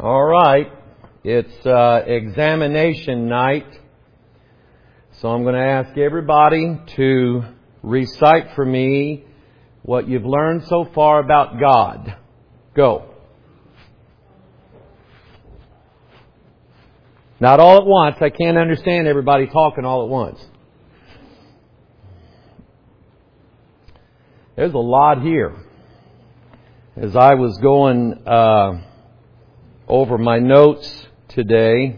All right. It's examination night. So I'm going to ask everybody to recite for me what you've learned so far about God. Go. Not all at once. I can't understand everybody talking all at once. There's a lot here. As I was going over my notes today,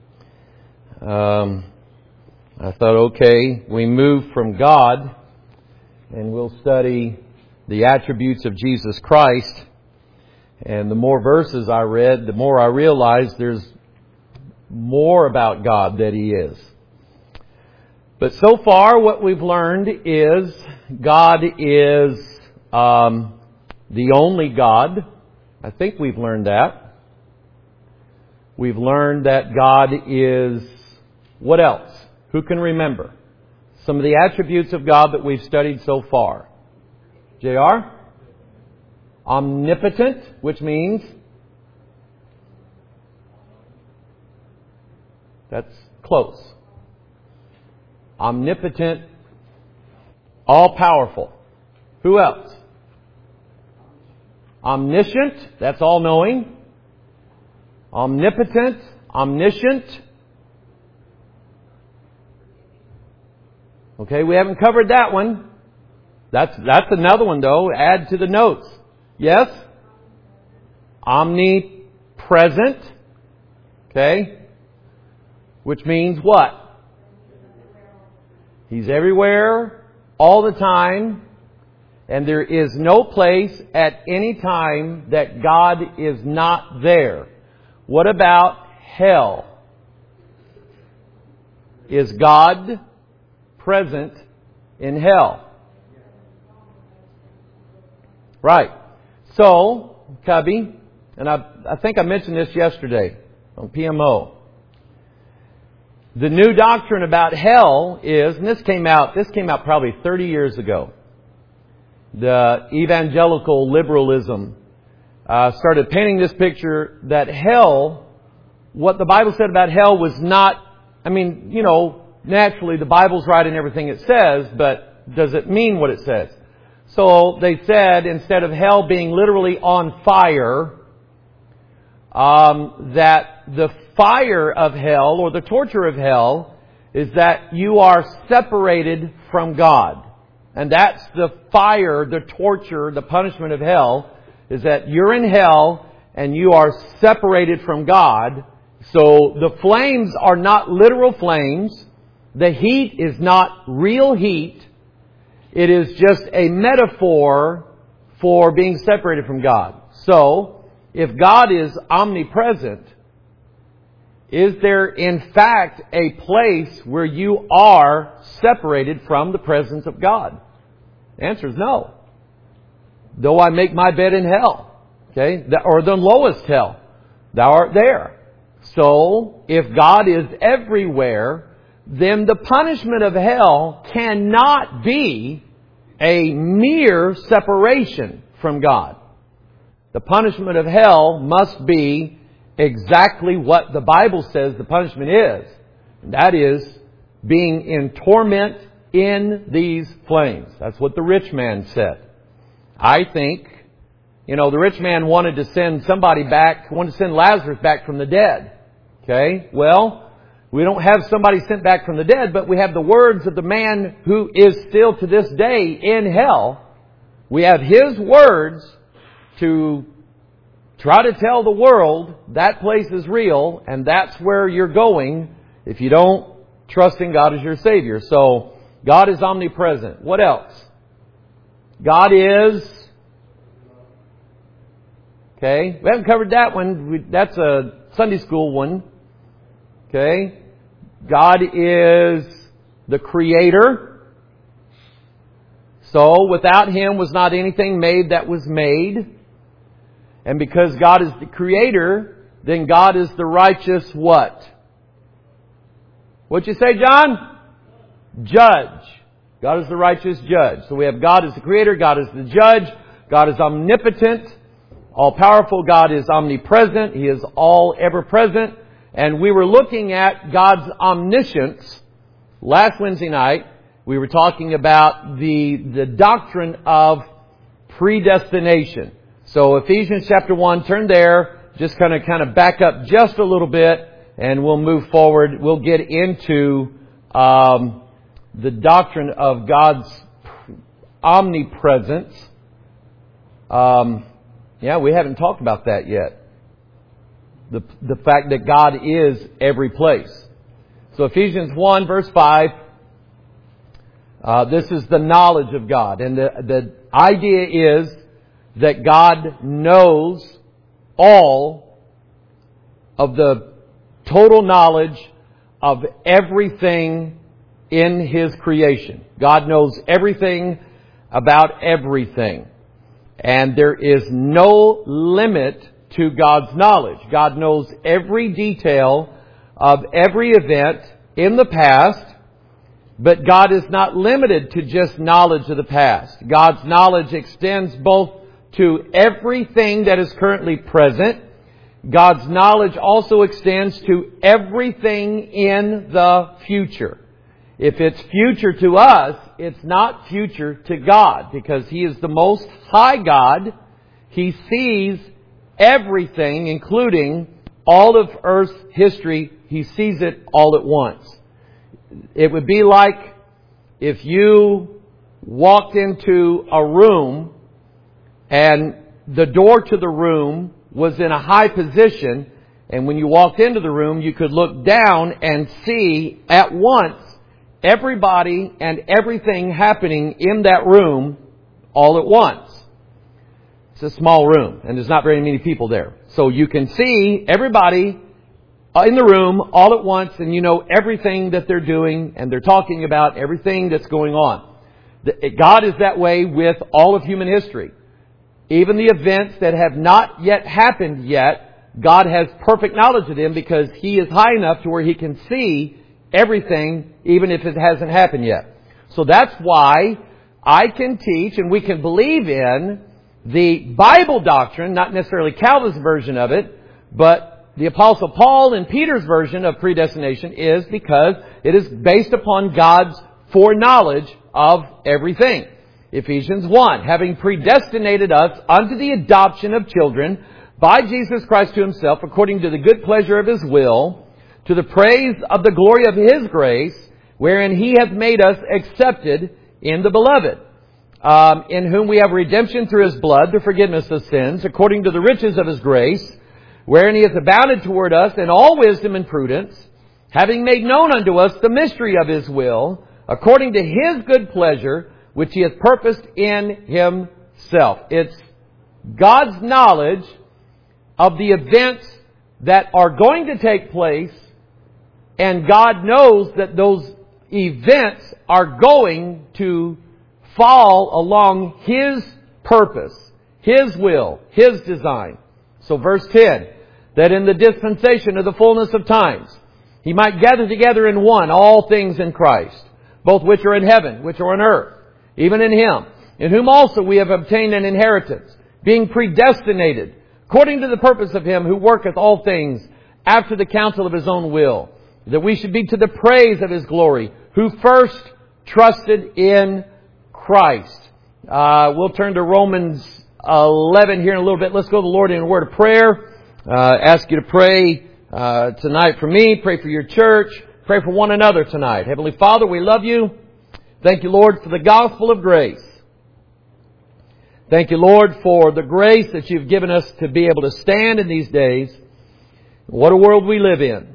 I thought, okay, we move from God and we'll study the attributes of Jesus Christ. And the more verses I read, the more I realized there's more about God that He is. But so far what we've learned is God is the only God. I think we've learned that. We've learned that God is, what else? Who can remember? Some of the attributes of God that we've studied so far. JR? Omnipotent, which means? That's close. Omnipotent, all-powerful. Who else? Omniscient, that's all-knowing. Omnipotent, omniscient. Okay, we haven't covered that one. That's another one though. Add to the notes. Yes? Omnipresent. Okay? Which means what? He's everywhere, all the time, and there is no place at any time that God is not there. What about hell? Is God present in hell? Right. So, Cubby, and I think I mentioned this yesterday on PMO. The new doctrine about hell is, and this came out probably 30 years ago. The evangelical liberalism started painting this picture that hell, what the Bible said about hell was not, naturally the Bible's right in everything it says, but does it mean what it says? So they said, instead of hell being literally on fire, that the fire of hell, or the torture of hell, is that you are separated from God. And that's the fire, the torture, the punishment of hell, is that you're in hell and you are separated from God. So the flames are not literal flames. The heat is not real heat. It is just a metaphor for being separated from God. So, if God is omnipresent, is there in fact a place where you are separated from the presence of God? The answer is no. Though I make my bed in hell, okay, or the lowest hell, thou art there. So, if God is everywhere, then the punishment of hell cannot be a mere separation from God. The punishment of hell must be exactly what the Bible says the punishment is. And that is being in torment in these flames. That's what the rich man said. I think, the rich man wanted to send Lazarus back from the dead. Okay? Well, we don't have somebody sent back from the dead, but we have the words of the man who is still to this day in hell. We have his words to try to tell the world that place is real and that's where you're going if you don't trust in God as your Savior. So, God is omnipresent. What else? God is... Okay, we haven't covered that one. That's a Sunday school one. Okay, God is the Creator. So, without Him was not anything made that was made. And because God is the Creator, then God is the righteous what? What'd you say, John? Judge. God is the righteous judge. So we have God as the Creator, God is the judge, God is omnipotent, all-powerful. God is omnipresent. He is all ever-present. And we were looking at God's omniscience last Wednesday night. We were talking about the doctrine of predestination. So Ephesians chapter 1, turn there. Just kind of back up just a little bit, and we'll move forward. We'll get into the doctrine of God's omnipresence. We haven't talked about that yet. The fact that God is every place. So Ephesians 1 verse 5, this is the knowledge of God. And the idea is that God knows all of the total knowledge of everything in His creation. God knows everything about everything. And there is no limit to God's knowledge. God knows every detail of every event in the past, but God is not limited to just knowledge of the past. God's knowledge extends both to everything that is currently present. God's knowledge also extends to everything in the future. If it's future to us, it's not future to God, because He is the most high God. He sees everything, including all of Earth's history. He sees it all at once. It would be like if you walked into a room and the door to the room was in a high position, and when you walked into the room, you could look down and see at once everybody and everything happening in that room all at once. It's a small room, and there's not very many people there. So you can see everybody in the room all at once, and you know everything that they're doing, and they're talking about everything that's going on. God is that way with all of human history. Even the events that have not yet happened yet, God has perfect knowledge of them, because He is high enough to where He can see everything, even if it hasn't happened yet. So that's why I can teach and we can believe in the Bible doctrine, not necessarily Calvin's version of it, but the Apostle Paul and Peter's version of predestination is because it is based upon God's foreknowledge of everything. Ephesians 1, having predestinated us unto the adoption of children by Jesus Christ to Himself, according to the good pleasure of His will, to the praise of the glory of His grace, wherein He hath made us accepted in the Beloved, in whom we have redemption through His blood, the forgiveness of sins, according to the riches of His grace, wherein He hath abounded toward us in all wisdom and prudence, having made known unto us the mystery of His will, according to His good pleasure, which He hath purposed in Himself. It's God's knowledge of the events that are going to take place, and God knows that those events are going to fall along His purpose, His will, His design. So verse 10, that in the dispensation of the fullness of times, He might gather together in one all things in Christ, both which are in heaven, which are on earth, even in Him, in whom also we have obtained an inheritance, being predestinated, according to the purpose of Him who worketh all things after the counsel of His own will, that we should be to the praise of His glory, who first trusted in Christ. We'll turn to Romans 11 here in a little bit. Let's go to the Lord in a word of prayer. Ask you to pray tonight for me. Pray for your church. Pray for one another tonight. Heavenly Father, we love You. Thank You, Lord, for the gospel of grace. Thank You, Lord, for the grace that You've given us to be able to stand in these days. What a world we live in.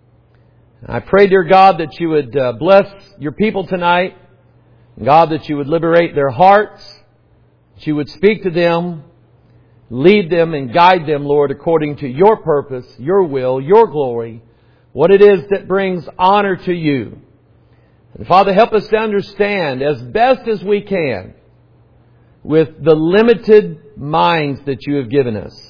I pray, dear God, that You would bless Your people tonight. God, that You would liberate their hearts. That You would speak to them, lead them and guide them, Lord, according to Your purpose, Your will, Your glory, what it is that brings honor to You. And Father, help us to understand as best as we can, with the limited minds that You have given us,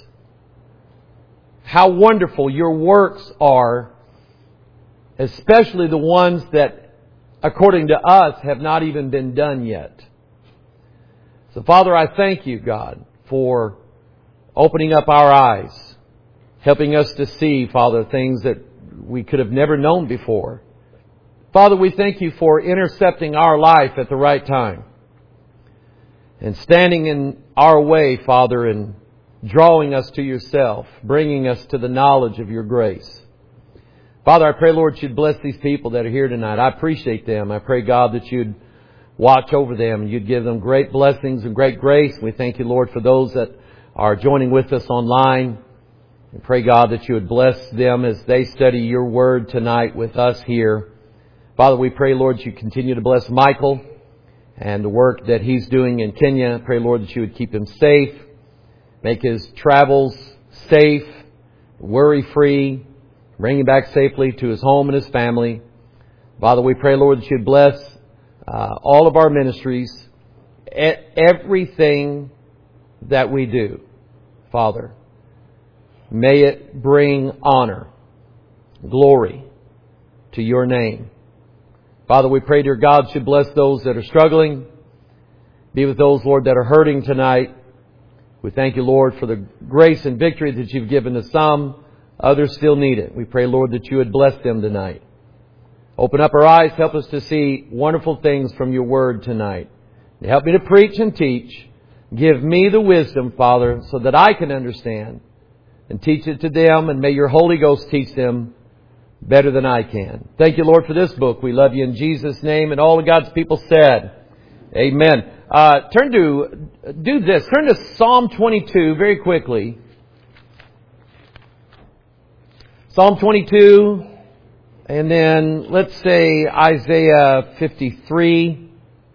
how wonderful Your works are, especially the ones that, according to us, have not even been done yet. So, Father, I thank You, God, for opening up our eyes, helping us to see, Father, things that we could have never known before. Father, we thank You for intercepting our life at the right time and standing in our way, Father, and drawing us to Yourself, bringing us to the knowledge of Your grace. Father, I pray, Lord, You'd bless these people that are here tonight. I appreciate them. I pray, God, that You'd watch over them and You'd give them great blessings and great grace. We thank You, Lord, for those that are joining with us online. And pray, God, that You would bless them as they study Your Word tonight with us here. Father, we pray, Lord, You continue to bless Michael and the work that he's doing in Kenya. I pray, Lord, that You would keep him safe, make his travels safe, worry-free, bring him back safely to his home and his family. Father, we pray, Lord, that You'd bless all of our ministries, everything that we do, Father. May it bring honor, glory to Your name. Father, we pray, dear God, should bless those that are struggling. Be with those, Lord, that are hurting tonight. We thank You, Lord, for the grace and victory that You've given to some. Others still need it. We pray, Lord, that You would bless them tonight. Open up our eyes. Help us to see wonderful things from Your Word tonight. Help me to preach and teach. Give me the wisdom, Father, so that I can understand and teach it to them. And may Your Holy Ghost teach them better than I can. Thank You, Lord, for this book. We love You in Jesus' name. And all of God's people said, amen. Turn to Psalm 22 very quickly. Psalm 22, and then let's say Isaiah 53.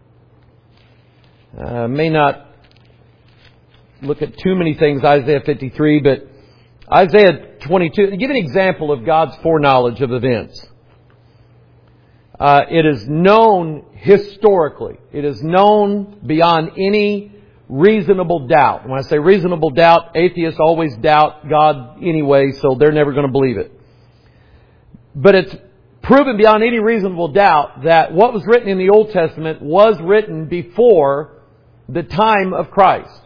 May not look at too many things, Isaiah 53, but Isaiah 22, to give an example of God's foreknowledge of events. It is known historically. It is known beyond any reasonable doubt. When I say reasonable doubt, atheists always doubt God anyway, so they're never going to believe it. But it's proven beyond any reasonable doubt that what was written in the Old Testament was written before the time of Christ.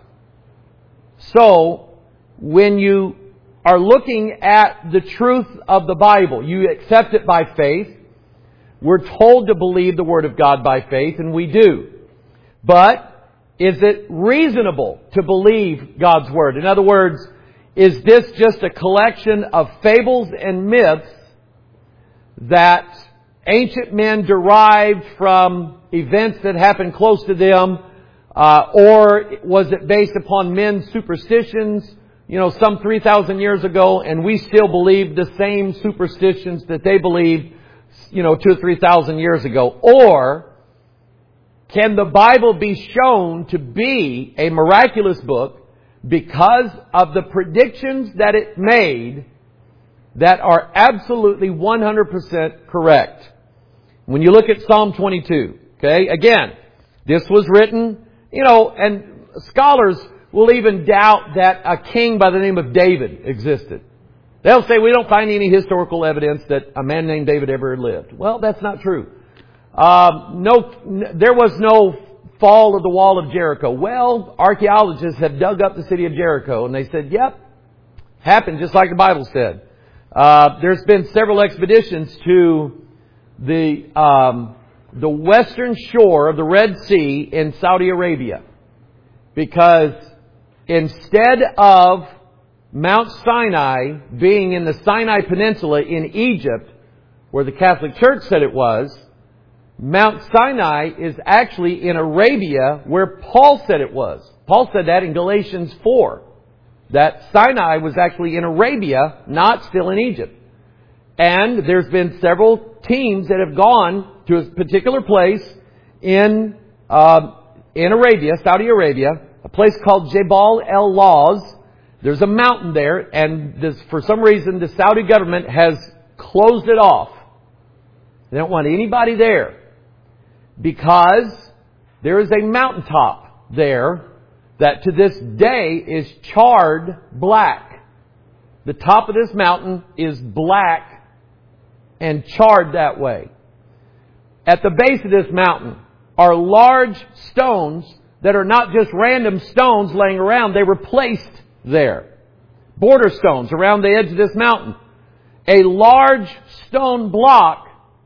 So, when you are looking at the truth of the Bible, you accept it by faith. We're told to believe the Word of God by faith, and we do. But is it reasonable to believe God's Word? In other words, is this just a collection of fables and myths that ancient men derived from events that happened close to them? Or was it based upon men's superstitions, some 3,000 years ago, and we still believe the same superstitions that they believed, 2,000 or 3,000 years ago? Or can the Bible be shown to be a miraculous book because of the predictions that it made that are absolutely 100% correct? When you look at Psalm 22, okay, again, this was written, and scholars will even doubt that a king by the name of David existed. They'll say, we don't find any historical evidence that a man named David ever lived. Well, that's not true. There was no fall of the wall of Jericho. Well, archaeologists have dug up the city of Jericho, and they said, yep, happened just like the Bible said. There's been several expeditions to the western shore of the Red Sea in Saudi Arabia, because instead of Mount Sinai being in the Sinai Peninsula in Egypt, where the Catholic Church said it was, Mount Sinai is actually in Arabia, where Paul said it was. Paul said that in Galatians 4, that Sinai was actually in Arabia, not still in Egypt. And there's been several teams that have gone to a particular place in Arabia, Saudi Arabia, a place called Jebel El Lawz. There's a mountain there, and for some reason the Saudi government has closed it off. They don't want anybody there because there is a mountaintop there that to this day is charred black. The top of this mountain is black and charred that way. At the base of this mountain are large stones that are not just random stones laying around. They were placed there. Border stones around the edge of this mountain. A large stone block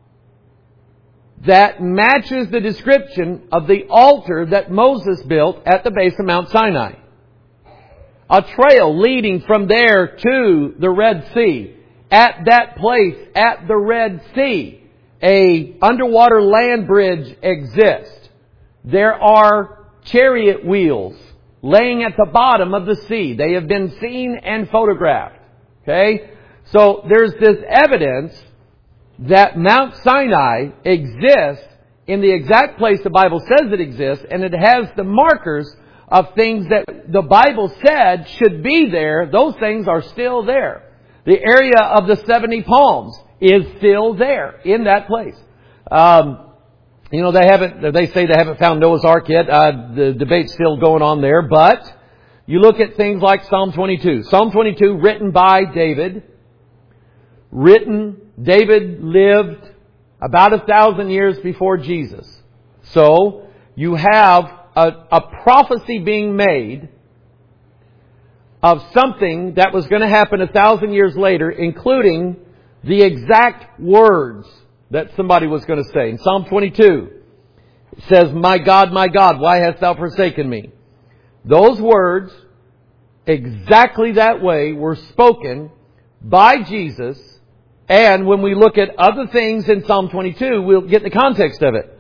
that matches the description of the altar that Moses built at the base of Mount Sinai. A trail leading from there to the Red Sea. At that place, at the Red Sea, a underwater land bridge exists. There are chariot wheels laying at the bottom of the sea. They have been seen and photographed. Okay? So there's this evidence that Mount Sinai exists in the exact place the Bible says it exists, and it has the markers of things that the Bible said should be there. Those things are still there. The area of the 70 palms is still there in that place. They say they haven't found Noah's Ark yet. The debate's still going on there, but you look at things like Psalm 22. Psalm 22 written by David. David lived about 1,000 years before Jesus. So, you have a prophecy being made of something that was going to happen 1,000 years later, including the exact words that somebody was going to say. In Psalm 22, it says, my God, why hast thou forsaken me? Those words, exactly that way, were spoken by Jesus. And when we look at other things in Psalm 22, we'll get the context of it.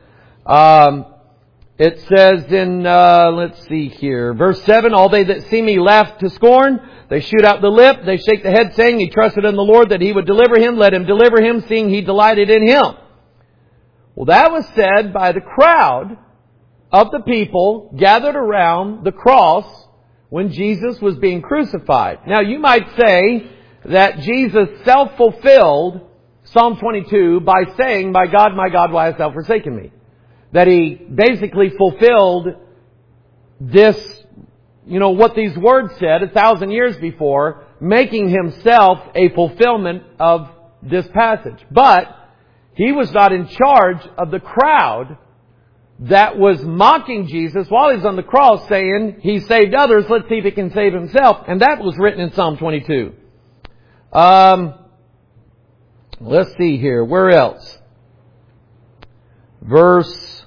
It says in, let's see here, verse 7, all they that see me laugh to scorn. They shoot out the lip. They shake the head, saying, he trusted in the Lord that He would deliver him. Let Him deliver him, seeing He delighted in him. Well, that was said by the crowd of the people gathered around the cross when Jesus was being crucified. Now, you might say that Jesus self-fulfilled Psalm 22 by saying, my God, why hast thou forsaken me? That He basically fulfilled this, what these words said 1,000 years before, making Himself a fulfillment of this passage. But He was not in charge of the crowd that was mocking Jesus while He was on the cross, saying, He saved others, let's see if He can save Himself. And that was written in Psalm 22. Let's see here. Where else? Verse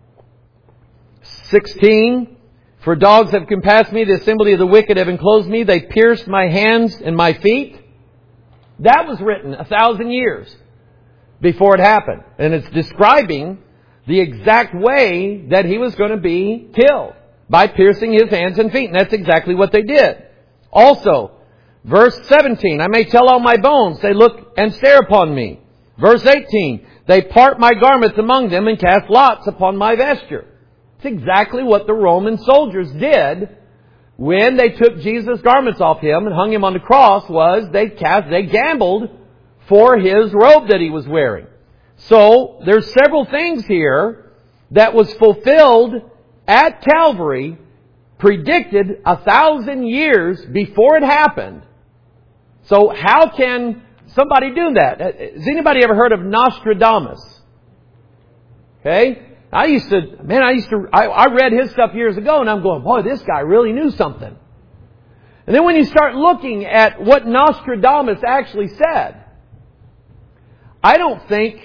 16. For dogs have compassed me, the assembly of the wicked have enclosed me. They pierced my hands and my feet. That was written 1,000 years before it happened. And it's describing the exact way that He was going to be killed, by piercing His hands and feet. And that's exactly what they did. Also, verse 17, I may tell all my bones, they look and stare upon me. Verse 18, they part my garments among them and cast lots upon my vesture. It's exactly what the Roman soldiers did when they took Jesus' garments off Him and hung Him on the cross. Was they gambled for His robe that He was wearing. So there's several things here that was fulfilled at Calvary, predicted 1,000 years before it happened. So how can somebody do that? Has anybody ever heard of Nostradamus? Okay? I read his stuff years ago and I'm going, boy, this guy really knew something. And then when you start looking at what Nostradamus actually said, I don't think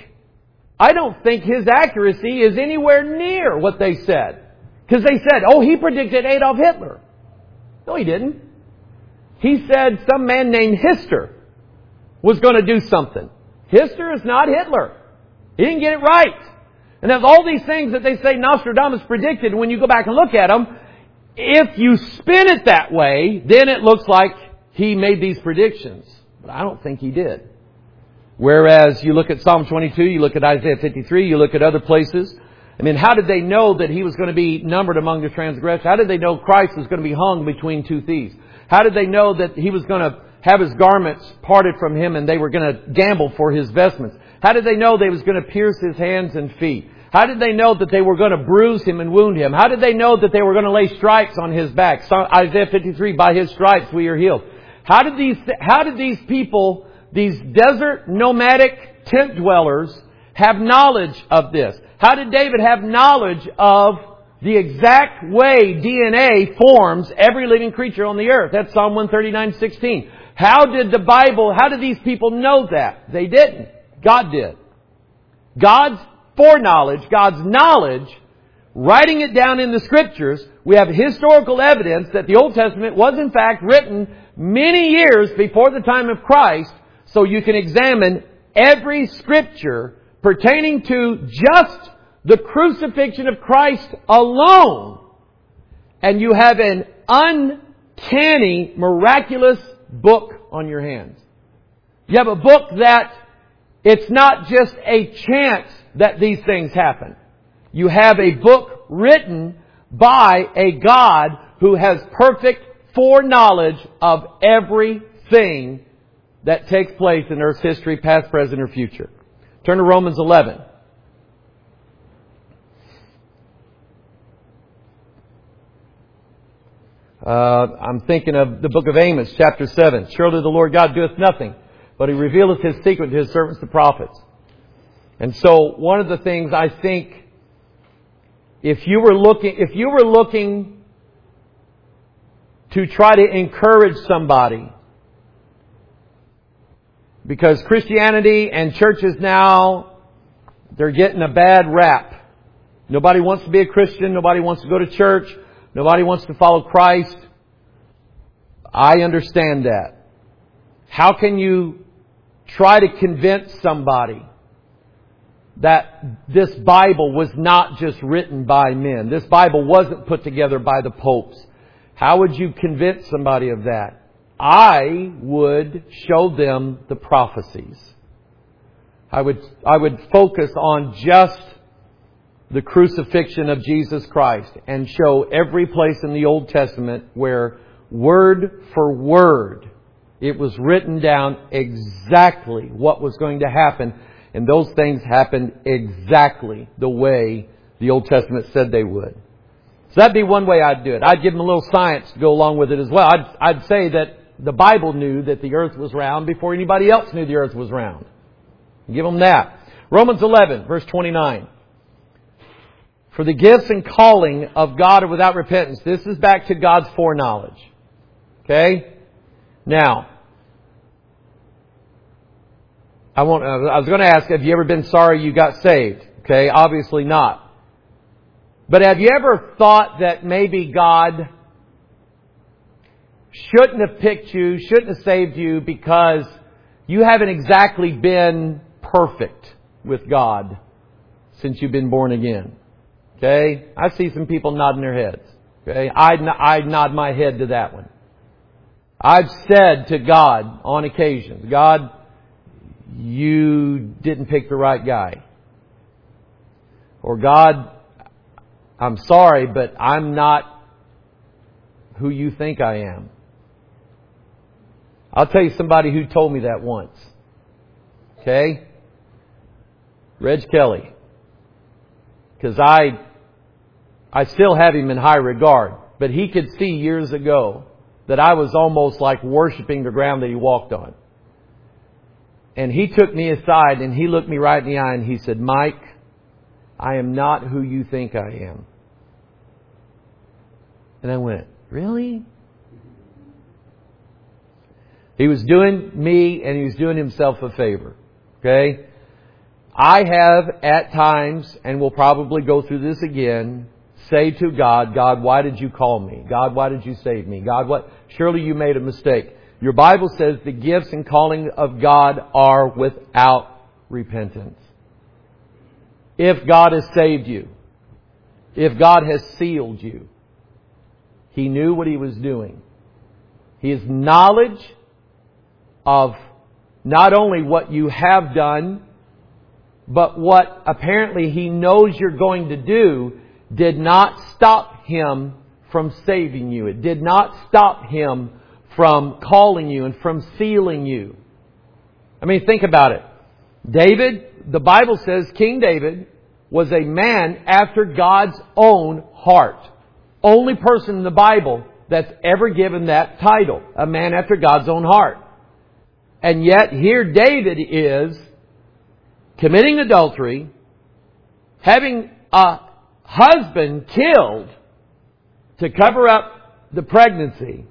his accuracy is anywhere near what they said. Because they said, he predicted Adolf Hitler. No, he didn't. He said some man named Hister was going to do something. Hister is not Hitler. He didn't get it right. And there's all these things that they say Nostradamus predicted. When you go back and look at them, if you spin it that way, then it looks like he made these predictions. But I don't think he did. Whereas you look at Psalm 22, you look at Isaiah 53, you look at other places. I mean, how did they know that He was going to be numbered among the transgressors? How did they know Christ was going to be hung between two thieves? How did they know that He was going to have His garments parted from Him and they were going to gamble for His vestments? How did they know they was going to pierce His hands and feet? How did they know that they were going to bruise Him and wound Him? How did they know that they were going to lay stripes on His back? Isaiah 53, by His stripes we are healed. How did these people, these desert nomadic tent dwellers, have knowledge of this? How did David have knowledge of the exact way DNA forms every living creature on the earth. That's Psalm 139:16. How did these people know that? They didn't. God did. God's foreknowledge, God's knowledge, writing it down in the Scriptures, we have historical evidence that the Old Testament was in fact written many years before the time of Christ, so you can examine every Scripture pertaining to just the crucifixion of Christ alone, and you have an uncanny, miraculous book on your hands. You have a book that it's not just a chance that these things happen. You have a book written by a God who has perfect foreknowledge of everything that takes place in Earth's history, past, present, or future. Turn to Romans 11. I'm thinking of the book of Amos, chapter 7. Surely the Lord God doeth nothing, but He revealeth His secret to His servants the prophets. And so one of the things I think, if you were looking to try to encourage somebody, because Christianity and churches now, they're getting a bad rap. Nobody wants to be a Christian. Nobody wants to go to church. Nobody wants to follow Christ. I understand that. How can you try to convince somebody that this Bible was not just written by men? This Bible wasn't put together by the popes. How would you convince somebody of that? I would show them the prophecies. I would focus on just the crucifixion of Jesus Christ and show every place in the Old Testament where word for word it was written down exactly what was going to happen, and those things happened exactly the way the Old Testament said they would. So that'd be one way I'd do it. I'd give them a little science to go along with it as well. I'd say that the Bible knew that the earth was round before anybody else knew the earth was round. Give them that. Romans 11, verse 29. For the gifts and calling of God are without repentance. This is back to God's foreknowledge. Okay? Now, I was going to ask, have you ever been sorry you got saved? Okay, obviously not. But have you ever thought that maybe God shouldn't have picked you, shouldn't have saved you because you haven't exactly been perfect with God since you've been born again? Okay? I see some people nodding their heads. Okay? I nod my head to that one. I've said to God on occasion, God, you didn't pick the right guy. Or God, I'm sorry, but I'm not who you think I am. I'll tell you somebody who told me that once. Okay? Reg Kelly. Because I still have him in high regard. But he could see years ago that I was almost like worshiping the ground that he walked on. And he took me aside and he looked me right in the eye and he said, Mike, I am not who you think I am. And I went, really? He was doing me and he was doing himself a favor. Okay? I have at times, and will probably go through this again, say to God, God, why did you call me? God, why did you save me? God, what? Surely you made a mistake. Your Bible says the gifts and calling of God are without repentance. If God has saved you, if God has sealed you, He knew what He was doing. His knowledge of not only what you have done, but what apparently He knows you're going to do did not stop Him from saving you. It did not stop Him from calling you and from sealing you. I mean, think about it. David, the Bible says King David was a man after God's own heart. Only person in the Bible that's ever given that title. A man after God's own heart. And yet here David is committing adultery, having a husband killed to cover up the pregnancy,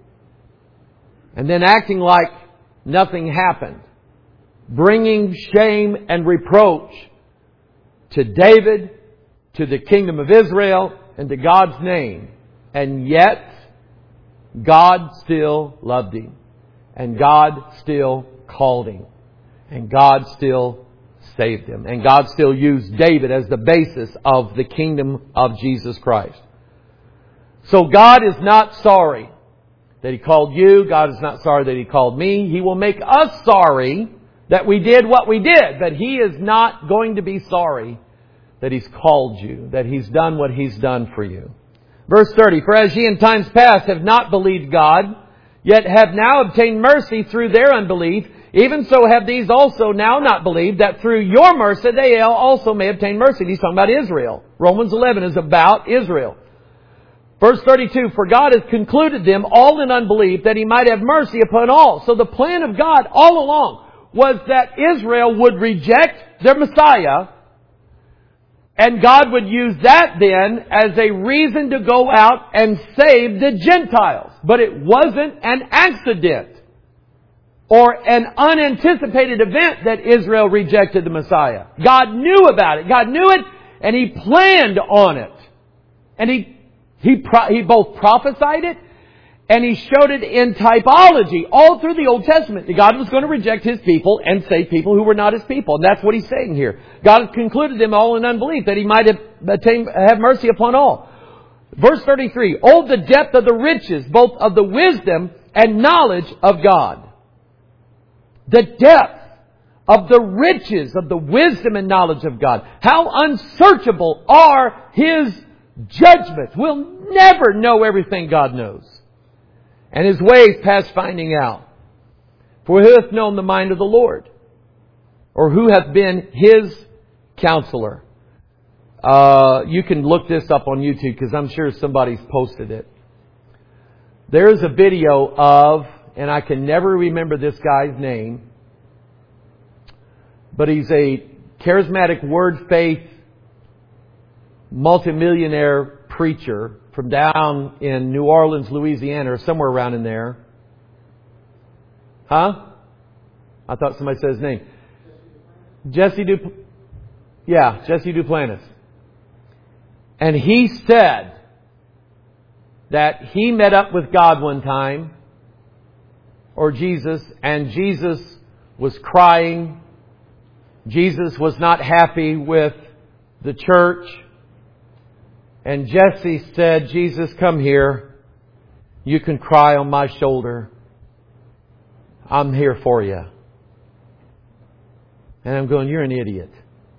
and then acting like nothing happened, bringing shame and reproach to David, to the kingdom of Israel, and to God's name. And yet, God still loved him. And God still called him. And God still saved him. And God still used David as the basis of the kingdom of Jesus Christ. So God is not sorry that He called you. God is not sorry that He called me. He will make us sorry that we did what we did. But He is not going to be sorry that He's called you, that He's done what He's done for you. Verse 30, for as ye in times past have not believed God, yet have now obtained mercy through their unbelief, even so have these also now not believed, that through your mercy they also may obtain mercy. He's talking about Israel. Romans 11 is about Israel. Verse 32, for God has concluded them all in unbelief, that He might have mercy upon all. So the plan of God all along was that Israel would reject their Messiah, and God would use that then as a reason to go out and save the Gentiles. But it wasn't an accident or an unanticipated event that Israel rejected the Messiah. God knew about it. God knew it, and He planned on it. And He both prophesied it, and He showed it in typology all through the Old Testament. That God was going to reject His people and save people who were not His people. And that's what He's saying here. God has concluded them all in unbelief, that He might have mercy upon all. Verse 33, oh, the depth of the riches, both of the wisdom and knowledge of God. The depth of the riches of the wisdom and knowledge of God. How unsearchable are His judgments. We'll never know everything God knows. And His ways past finding out. For who hath known the mind of the Lord? Or who hath been His counselor? You can look this up on YouTube, because I'm sure somebody's posted it. There is a video of, and I can never remember this guy's name, but he's a charismatic word faith multimillionaire preacher from down in New Orleans, Louisiana, or somewhere around in there. Huh? I thought somebody said his name. Jesse Duplantis. And he said that he met up with God one time, or Jesus, and Jesus was crying. Jesus was not happy with the church. And Jesse said, Jesus, come here. You can cry on my shoulder. I'm here for you. And I'm going, you're an idiot.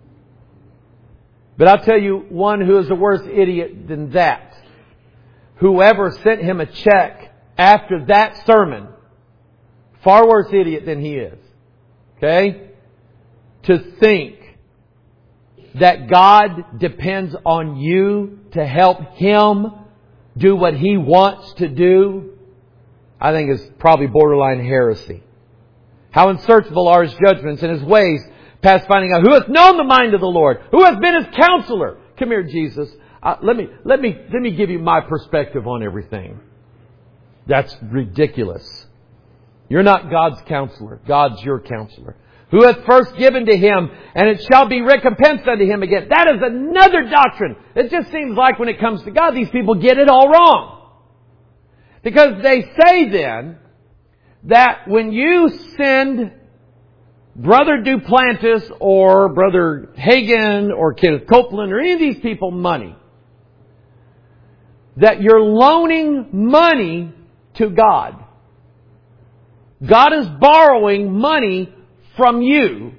But I'll tell you one who is a worse idiot than that. Whoever sent him a check after that sermon, far worse idiot than he is. Okay? To think that God depends on you to help Him do what He wants to do, I think is probably borderline heresy. How unsearchable are His judgments and His ways past finding out. Who hath known the mind of the Lord? Who hath been His counselor? Come here, Jesus. Let me give you my perspective on everything. That's ridiculous. You're not God's counselor. God's your counselor. Who hath first given to him, and it shall be recompensed unto him again. That is another doctrine. It just seems like when it comes to God, these people get it all wrong. Because they say then that when you send Brother Duplantis or Brother Hagin or Kenneth Copeland or any of these people money, that you're loaning money to God. God is borrowing money from you.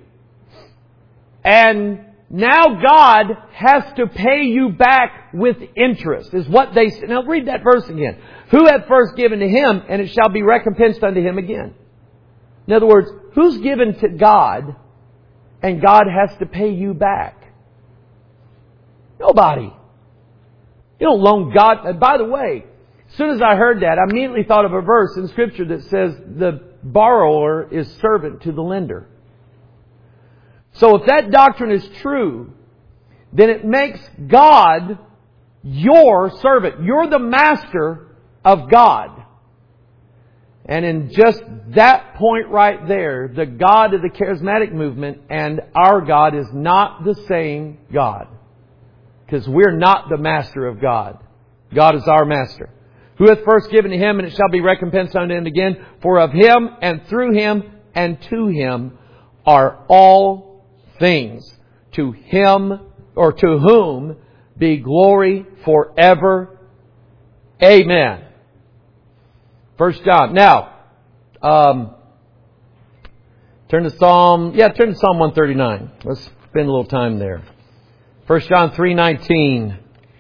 And now God has to pay you back with interest, is what they say. Now read that verse again. Who hath first given to him, and it shall be recompensed unto him again. In other words, who's given to God, and God has to pay you back? Nobody. You don't loan God. And by the way, as soon as I heard that, I immediately thought of a verse in Scripture that says the borrower is servant to the lender. So if that doctrine is true, then it makes God your servant. You're the master of God. And in just that point right there, the God of the charismatic movement and our God is not the same God. Because we're not the master of God. God is our master. Who hath first given to Him, and it shall be recompensed unto Him again. For of Him, and through Him, and to Him are all things. To Him, or to whom, be glory forever. Amen. 1 John. Now, turn to Psalm 139. Let's spend a little time there. 1 John 3:19.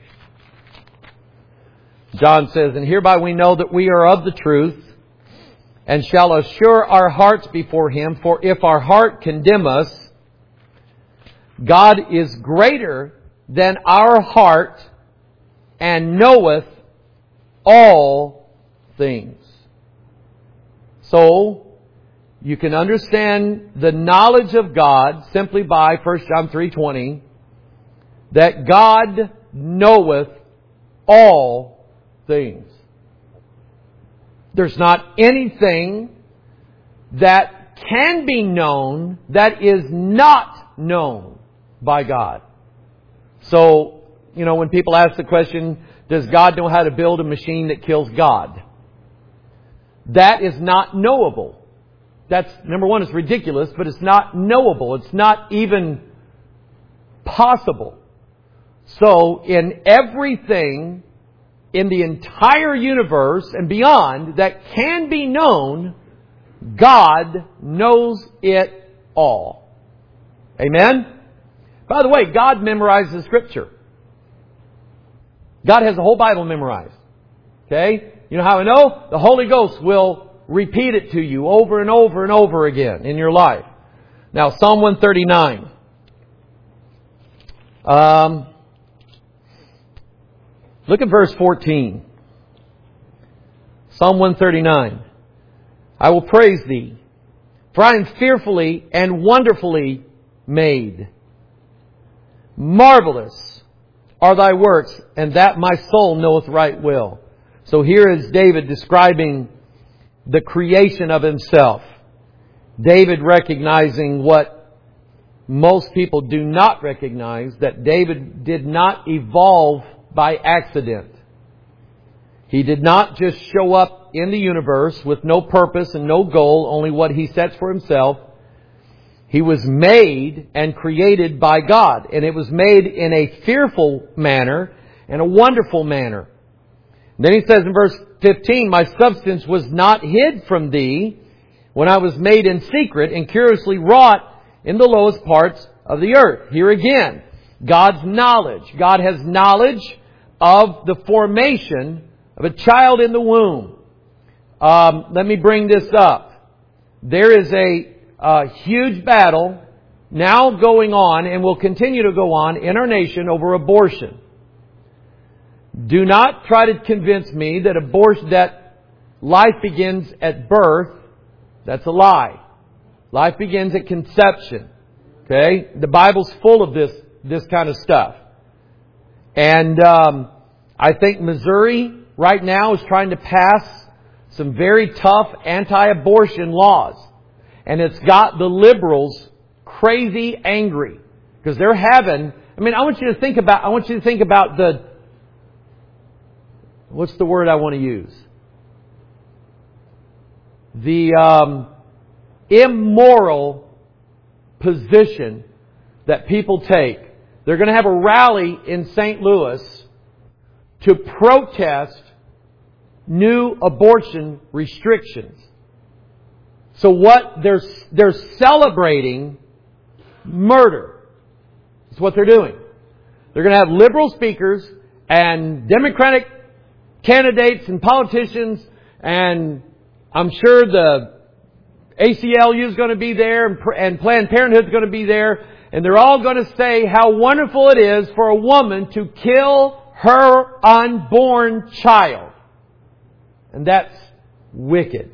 John says, and hereby we know that we are of the truth, and shall assure our hearts before Him. For if our heart condemn us, God is greater than our heart, and knoweth all things. So, you can understand the knowledge of God simply by 1 John 3:20, that God knoweth all things. There's not anything that can be known that is not known by God. So, when people ask the question, does God know how to build a machine that kills God? That is not knowable. That's, number one, it's ridiculous, but it's not knowable. It's not even possible. So, in everything in the entire universe and beyond that can be known, God knows it all. Amen? By the way, God memorizes Scripture. God has the whole Bible memorized. Okay? You know how I know? The Holy Ghost will repeat it to you over and over and over again in your life. Now, Psalm 139. Look at verse 14. Psalm 139. I will praise Thee, for I am fearfully and wonderfully made. Marvelous are Thy works, and that my soul knoweth right well. So here is David describing the creation of himself. David recognizing what most people do not recognize, that David did not evolve by accident. He did not just show up in the universe with no purpose and no goal, only what he sets for himself. He was made and created by God. And it was made in a fearful manner and a wonderful manner. Then he says in verse 15, my substance was not hid from Thee when I was made in secret and curiously wrought in the lowest parts of the earth. Here again, God's knowledge. God has knowledge of the formation of a child in the womb. Let me bring this up. There is a huge battle now going on and will continue to go on in our nation over abortion. Do not try to convince me that life begins at birth. That's a lie. Life begins at conception. Okay? The Bible's full of this kind of stuff. And I think Missouri right now is trying to pass some very tough anti-abortion laws. And it's got the liberals crazy angry. Because they're having... I want you to think about the... What's the word I want to use? The immoral position that people take. They're going to have a rally in St. Louis to protest new abortion restrictions. So what they're celebrating murder. That's what they're doing. They're going to have liberal speakers and Democratic candidates and politicians, and I'm sure the ACLU is going to be there and Planned Parenthood is going to be there, and they're all going to say how wonderful it is for a woman to kill her unborn child. And that's wicked.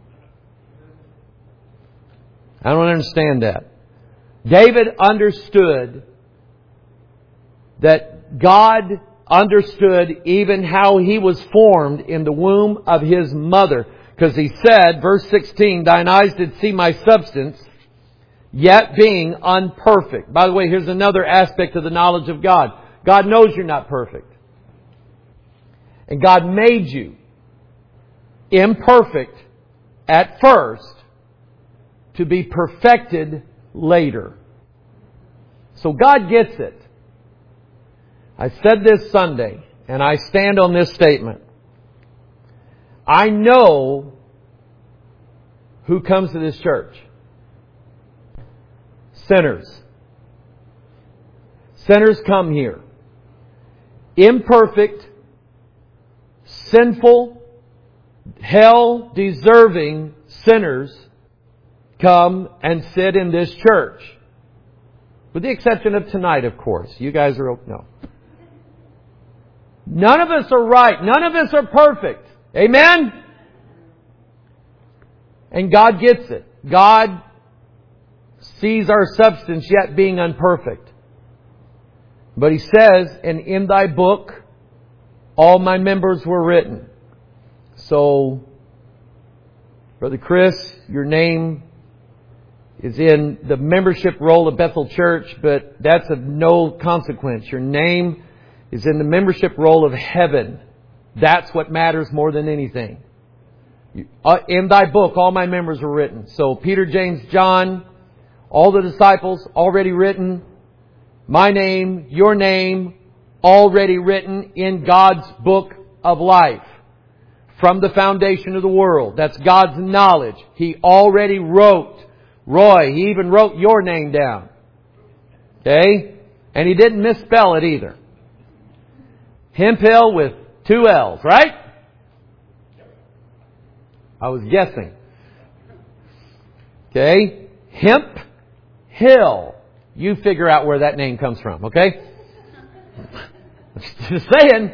I don't understand that. David understood that God understood even how He was formed in the womb of His mother. Because He said, verse 16, thine eyes did see my substance, yet being unperfect. By the way, here's another aspect of the knowledge of God. God knows you're not perfect. And God made you imperfect at first to be perfected later. So God gets it. I said this Sunday, and I stand on this statement. I know who comes to this church. Sinners. Sinners come here. Imperfect, sinful, hell-deserving sinners come and sit in this church. With the exception of tonight, of course. You guys are... No. None of us are right. None of us are perfect. Amen? And God gets it. God sees our substance yet being unperfect. But He says, and in thy book, all my members were written. So, Brother Chris, your name is in the membership roll of Bethel Church, but that's of no consequence. Your name is in the membership roll of heaven. That's what matters more than anything. In thy book, all my members were written. So Peter, James, John, all the disciples, already written. My name, your name, already written in God's book of life. From the foundation of the world. That's God's knowledge. He already wrote. Roy, He even wrote your name down. Okay? And He didn't misspell it either. Hemphill with 2 L's, right? I was guessing. Okay? Hemp Hill. You figure out where that name comes from, okay? Just saying.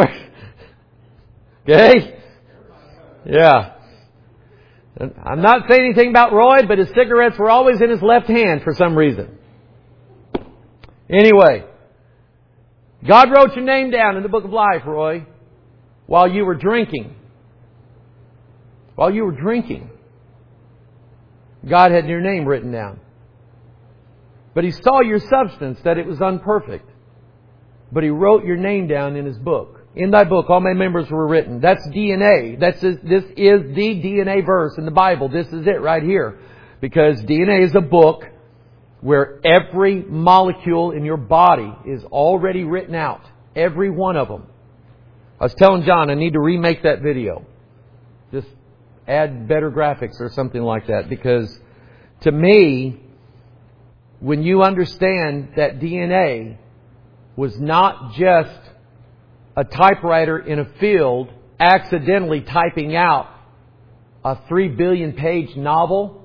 Okay? Yeah. I'm not saying anything about Roy, but his cigarettes were always in his left hand for some reason. Anyway. God wrote your name down in the book of life, Roy, while you were drinking. While you were drinking. God had your name written down. But He saw your substance, that it was unperfect. But He wrote your name down in His book. In thy book, all my members were written. That's DNA. This is the DNA verse in the Bible. This is it right here. Because DNA is a book where every molecule in your body is already written out. Every one of them. I was telling John I need to remake that video. Just add better graphics or something like that. Because to me, when you understand that DNA was not just a typewriter in a field accidentally typing out a 3 billion page novel,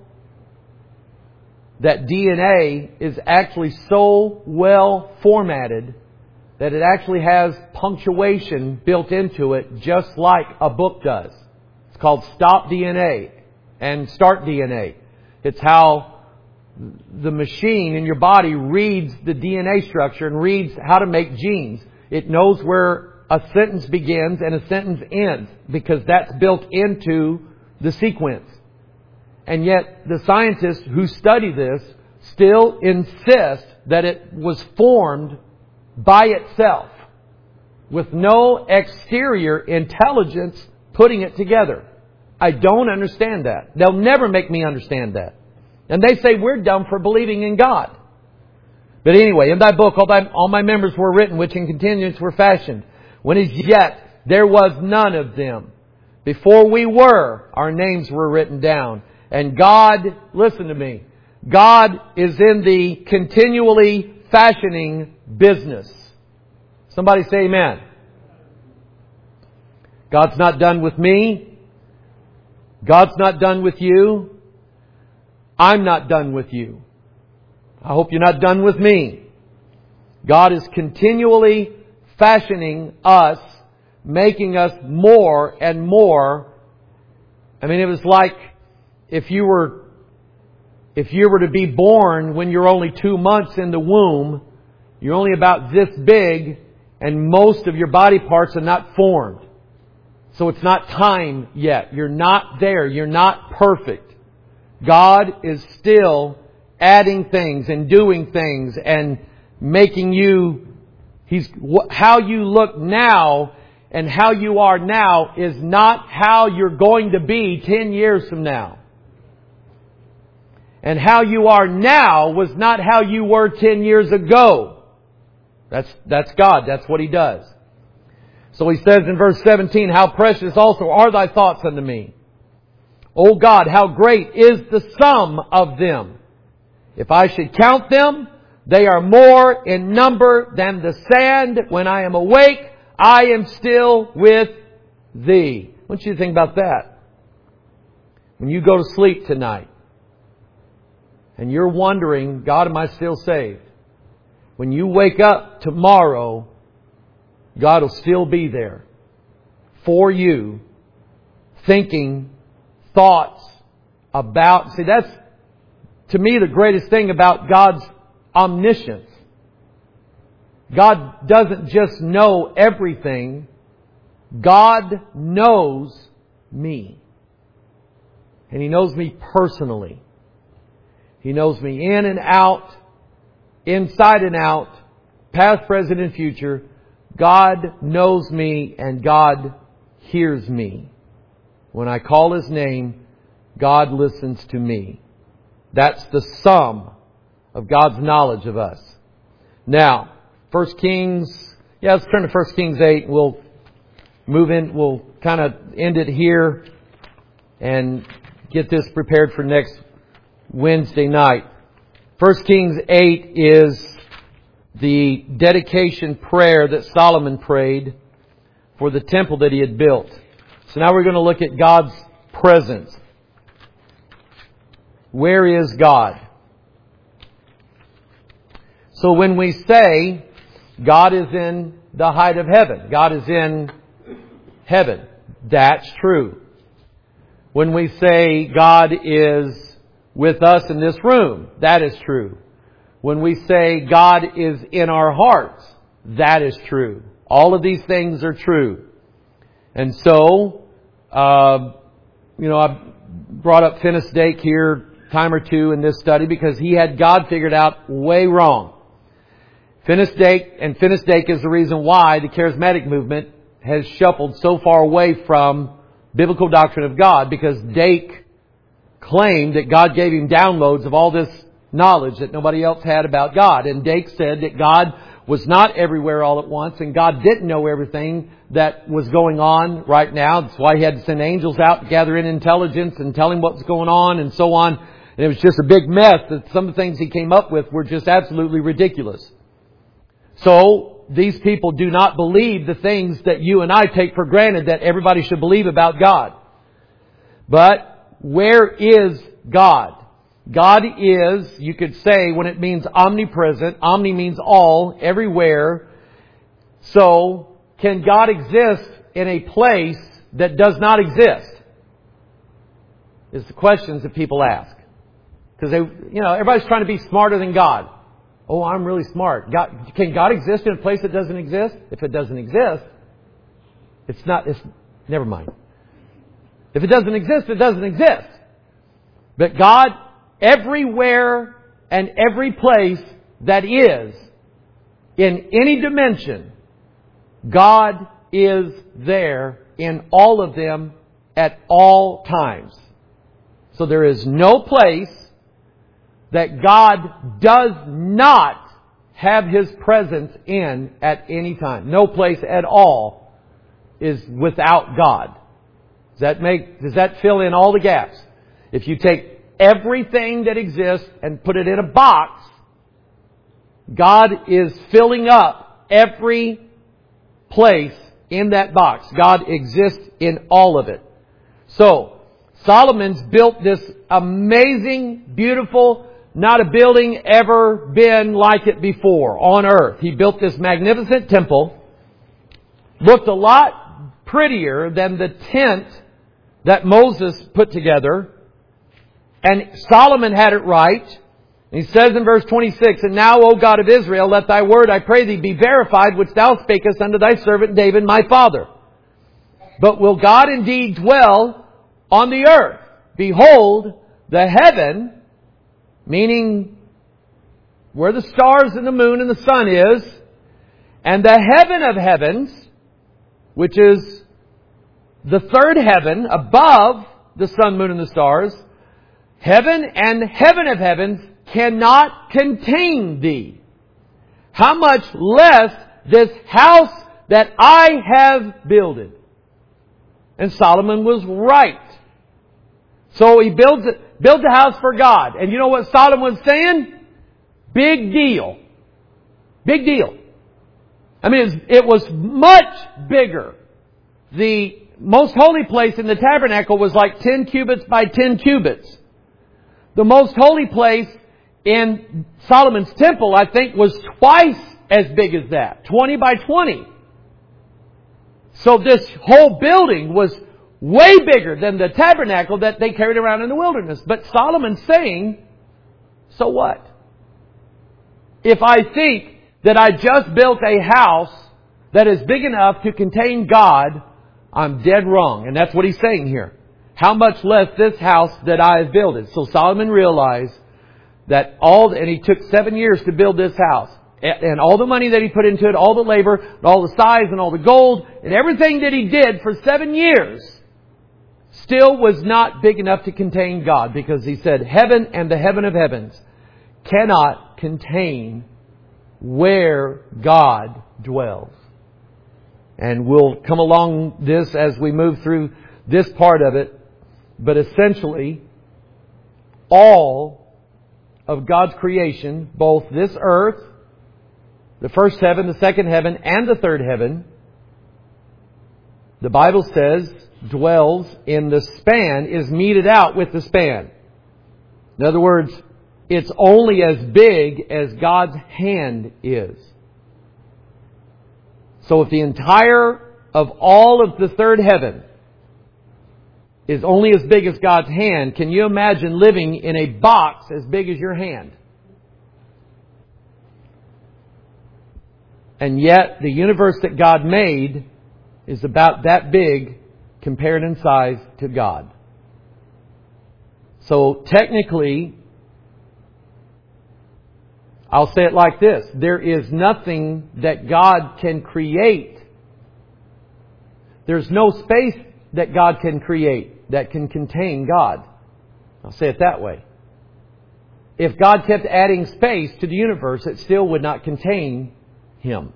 that DNA is actually so well formatted that it actually has punctuation built into it just like a book does. It's called Stop DNA and Start DNA. It's how the machine in your body reads the DNA structure and reads how to make genes. It knows where a sentence begins and a sentence ends because that's built into the sequence. And yet the scientists who study this still insist that it was formed by itself with no exterior intelligence putting it together. I don't understand that. They'll never make me understand that. And they say we're dumb for believing in God. But anyway, in thy book all my members were written, which in continuance were fashioned. When as yet there was none of them. Before we were, our names were written down. And God, listen to me, God is in the continually fashioning business. Somebody say amen. God's not done with me. God's not done with you. I'm not done with you. I hope you're not done with me. God is continually fashioning us, making us more and more. I mean, it was like if you were to be born when you're only 2 months in the womb, you're only about this big, And most of your body parts are not formed. So it's not time yet. You're not there. You're not perfect. God is still adding things and doing things and making you... How you look now and how you are now is not how you're going to be 10 years from now. And how you are now was not how you were 10 years ago. That's God. That's what He does. So He says in verse 17, how precious also are Thy thoughts unto me. O God, how great is the sum of them. If I should count them, they are more in number than the sand. When I am awake, I am still with Thee. I want you to think about that. When you go to sleep tonight, and you're wondering, God, am I still saved? When you wake up tomorrow, God will still be there for you, thinking thoughts about... See, that's, to me, the greatest thing about God's omniscience. God doesn't just know everything. God knows me. And He knows me personally. He knows me in and out, inside and out, past, present, and future. God knows me and God hears me. When I call His name, God listens to me. That's the sum of God's knowledge of us. Now, 1 Kings... let's turn to 1 Kings 8. We'll move in. We'll kind of end it here and get this prepared for next Wednesday night. 1 Kings 8 is the dedication prayer that Solomon prayed for the temple that he had built. So now we're going to look at God's presence. Where is God? So when we say God is in the height of heaven, God is in heaven, that's true. When we say God is with us in this room, that is true. When we say God is in our hearts, that is true. All of these things are true. And so, I brought up Finis Dake here a time or two in this study because he had God figured out way wrong. Finis Dake is the reason why the charismatic movement has shuffled so far away from biblical doctrine of God, because Dake claimed that God gave him downloads of all this knowledge that nobody else had about God. And Dake said that God was not everywhere all at once, and God didn't know everything that was going on right now. That's why He had to send angels out to gather in intelligence and tell Him what was going on and so on. And it was just a big mess that some of the things he came up with were just absolutely ridiculous. So, these people do not believe the things that you and I take for granted that everybody should believe about God. But, where is God? God is, you could say, when it means omnipresent, omni means all, everywhere. So, can God exist in a place that does not exist? Is the questions that people ask. Because everybody's trying to be smarter than God. Oh, I'm really smart. Can God exist in a place that doesn't exist? If it doesn't exist, never mind. If it doesn't exist, it doesn't exist. But God, everywhere and every place that is, in any dimension, God is there in all of them at all times. So there is no place that God does not have His presence in at any time. No place at all is without God. Does that fill in all the gaps? If you take everything that exists and put it in a box, God is filling up every place in that box. God exists in all of it. So, Solomon's built this amazing, beautiful, not a building ever been like it before on earth. He built this magnificent temple. Looked a lot prettier than the tent that Moses put together. And Solomon had it right. He says in verse 26, And now, O God of Israel, let thy word, I pray thee, be verified, which thou spakest unto thy servant David my father. But will God indeed dwell on the earth? Behold, the heaven, meaning where the stars and the moon and the sun is, and the heaven of heavens, which is the third heaven above the sun, moon, and the stars, heaven and heaven of heavens cannot contain thee. How much less this house that I have builded? And Solomon was right. So he built a house for God. And you know what Solomon was saying? Big deal. Big deal. I mean, it was much bigger. The most holy place in the tabernacle was like 10 cubits by 10 cubits. The most holy place in Solomon's temple, I think, was twice as big as that. 20 by 20. So this whole building was way bigger than the tabernacle that they carried around in the wilderness. But Solomon's saying, so what? If I think that I just built a house that is big enough to contain God, I'm dead wrong. And that's what he's saying here. How much less this house that I have builded. So Solomon realized that and he took 7 years to build this house. And all the money that he put into it, all the labor, and all the size and all the gold, and everything that he did for 7 years, still was not big enough to contain God. Because he said, heaven and the heaven of heavens cannot contain where God dwells. And we'll come along this as we move through this part of it. But essentially, all of God's creation, both this earth, the first heaven, the second heaven, and the third heaven, the Bible says, dwells in the span, is meted out with the span. In other words, it's only as big as God's hand is. So if the entire of all of the third heaven is only as big as God's hand, can you imagine living in a box as big as your hand? And yet, the universe that God made is about that big compared in size to God. So technically, I'll say it like this. There is nothing that God can create. There's no space that God can create that can contain God. I'll say it that way. If God kept adding space to the universe, it still would not contain Him.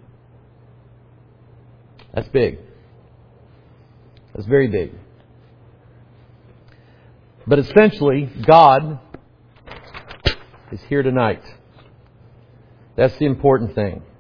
That's big. That's very big. But essentially, God is here tonight. That's the important thing.